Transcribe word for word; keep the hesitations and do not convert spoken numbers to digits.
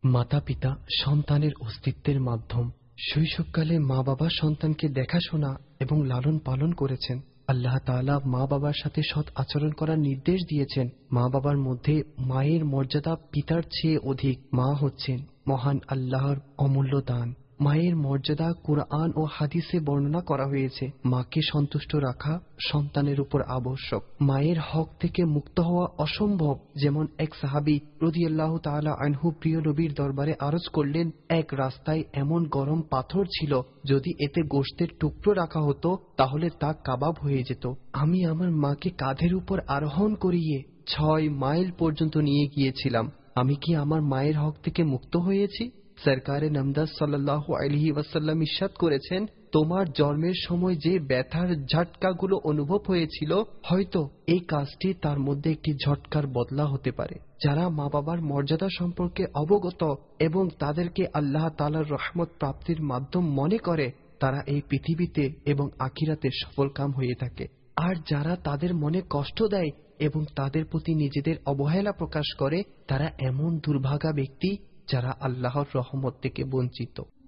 মাতা পিতা সন্তানের অস্তিত্বের মাধ্যম। শৈশবকালে মা বাবা সন্তানকে দেখাশোনা এবং লালন পালন করেছেন। আল্লাহ তাআলা মা বাবার সাথে সৎ আচরণ করার নির্দেশ দিয়েছেন। মা বাবার মধ্যে মায়ের মর্যাদা পিতার চেয়ে অধিক। মা হচ্ছেন মহান আল্লাহর অমূল্য দান। মায়ের মর্যাদা কুরআন ও হাদিসে বর্ণনা করা হয়েছে। মাকে সন্তুষ্ট রাখা সন্তানের উপর আবশ্যক। মায়ের হক থেকে মুক্ত হওয়া অসম্ভব। যেমন এক সাহাবী রাদিয়াল্লাহু তাআলা আনহু প্রিয় নবীর দরবারে আরজ করলেন, এক রাস্তায় এমন গরম পাথর ছিল, যদি এতে গোশতের টুকরো রাখা হতো তাহলে তা কাবাব হয়ে যেত। আমি আমার মাকে কাঁধের উপর আরোহণ করিয়ে ছয় মাইল পর্যন্ত নিয়ে গিয়েছিলাম। আমি কি আমার মায়ের হক থেকে মুক্ত হয়েছি? সরকারে নামদাস সাল্লাল্লাহু আলাইহি ওয়াসাল্লাম ইরশাদ করেছেন, তোমার জন্মের সময় যে ব্যথার ঝটকাগুলো অনুভব হয়েছিল, হয়তো এই কাজটি তার মধ্যে একটি ঝটকার বদলা হতে পারে। যারা মা বাবার মর্যাদা সম্পর্কে অবগত এবং তাদেরকে আল্লাহ তাআলার রহমত প্রাপ্তির মাধ্যম মনে করে, তারা এই পৃথিবীতে এবং আখিরাতে সফলকাম হয়ে থাকে। আর যারা তাদের মনে কষ্ট দেয় এবং তাদের প্রতি নিজেদের অবহেলা প্রকাশ করে, তারা এমন দুর্ভাগা ব্যক্তি যারা আল্লাহর রহমত থেকে বঞ্চিত।